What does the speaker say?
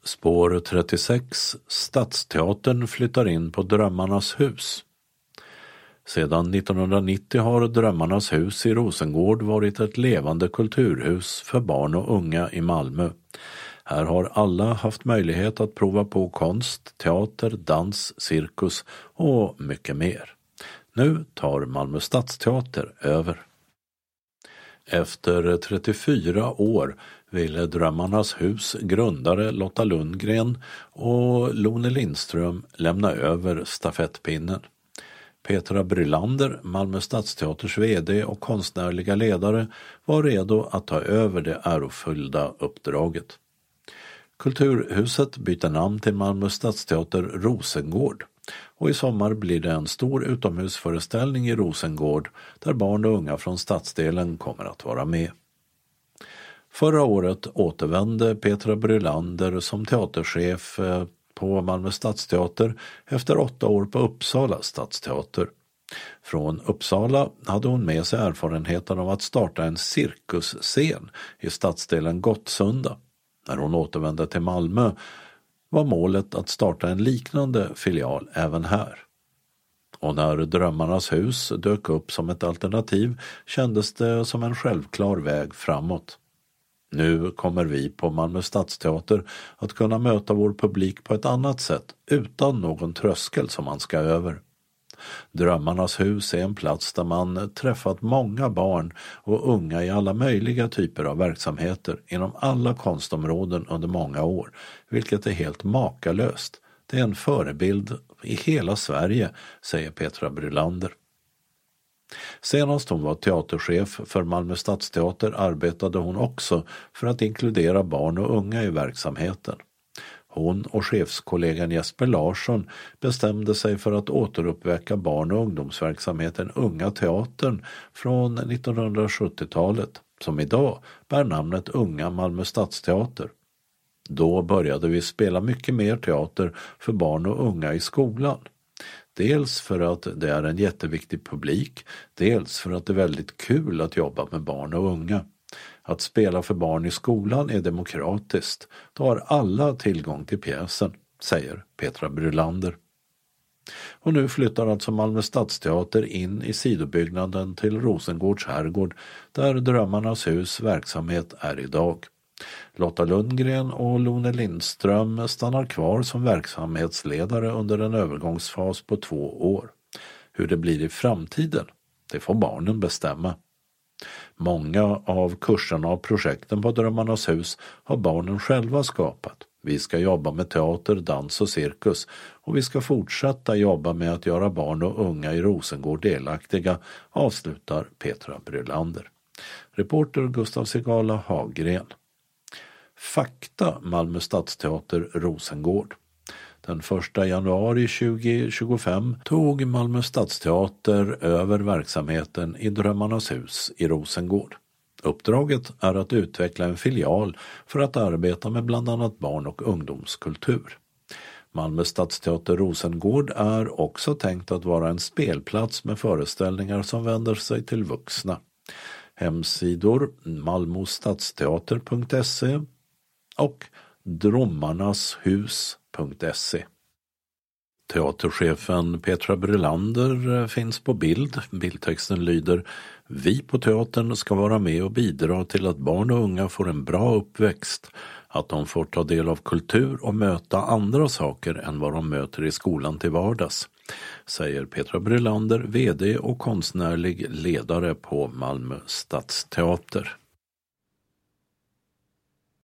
Spår 36. Stadsteatern flyttar in på Drömmarnas hus. Sedan 1990 har Drömmarnas hus i Rosengård varit ett levande kulturhus för barn och unga i Malmö. Här har alla haft möjlighet att prova på konst, teater, dans, cirkus och mycket mer. Nu tar Malmö stadsteater över. Efter 34 år ville Drömmarnas hus grundare Lotta Lundgren och Lone Lindström lämna över stafettpinnen. Petra Brylander, Malmö stadsteaters vd och konstnärliga ledare, var redo att ta över det ärofyllda uppdraget. Kulturhuset byter namn till Malmö stadsteater Rosengård och i sommar blir det en stor utomhusföreställning i Rosengård där barn och unga från stadsdelen kommer att vara med. Förra året återvände Petra Brylander som teaterchef på Malmö stadsteater efter 8 år på Uppsala stadsteater. Från Uppsala hade hon med sig erfarenheten av att starta en cirkusscen i stadsdelen Gottsunda. När hon återvände till Malmö var målet att starta en liknande filial även här. Och när Drömmarnas hus dök upp som ett alternativ kändes det som en självklar väg framåt. Nu kommer vi på Malmö stadsteater att kunna möta vår publik på ett annat sätt utan någon tröskel som man ska över. Drömmarnas hus är en plats där man träffat många barn och unga i alla möjliga typer av verksamheter inom alla konstområden under många år, vilket är helt makalöst. Det är en förebild i hela Sverige, säger Petra Brylander. Senast hon var teaterchef för Malmö stadsteater arbetade hon också för att inkludera barn och unga i verksamheten. Hon och chefskollegan Jesper Larsson bestämde sig för att återuppväcka barn- och ungdomsverksamheten Unga teatern från 1970-talet som idag bär namnet Unga Malmö stadsteater. Då började vi spela mycket mer teater för barn och unga i skolan. Dels för att det är en jätteviktig publik, dels för att det är väldigt kul att jobba med barn och unga. Att spela för barn i skolan är demokratiskt. Då har alla tillgång till pjäsen, säger Petra Brylander. Och nu flyttar alltså Malmö stadsteater in i sidobyggnaden till Rosengårds herrgård där Drömmarnas hus verksamhet är idag. Lotta Lundgren och Lone Lindström stannar kvar som verksamhetsledare under en övergångsfas på 2 år. Hur det blir i framtiden, det får barnen bestämma. Många av kurserna och projekten på Drömmarnas hus har barnen själva skapat. Vi ska jobba med teater, dans och cirkus och vi ska fortsätta jobba med att göra barn och unga i Rosengård delaktiga, avslutar Petra Brylander. Reporter Gustav Sigala Hagren. Fakta Malmö stadsteater Rosengård. Den 1 januari 2025 tog Malmö stadsteater över verksamheten i Drömmarnas hus i Rosengård. Uppdraget är att utveckla en filial för att arbeta med bland annat barn- och ungdomskultur. Malmö stadsteater Rosengård är också tänkt att vara en spelplats med föreställningar som vänder sig till vuxna. Hemsidor malmostadsteater.se och drömmarnashus.se. Teaterchefen Petra Brylander finns på bild. Bildtexten lyder: Vi på teatern ska vara med och bidra till att barn och unga får en bra uppväxt, att de får ta del av kultur och möta andra saker än vad de möter i skolan till vardags, säger Petra Brylander, vd och konstnärlig ledare på Malmö stadsteater.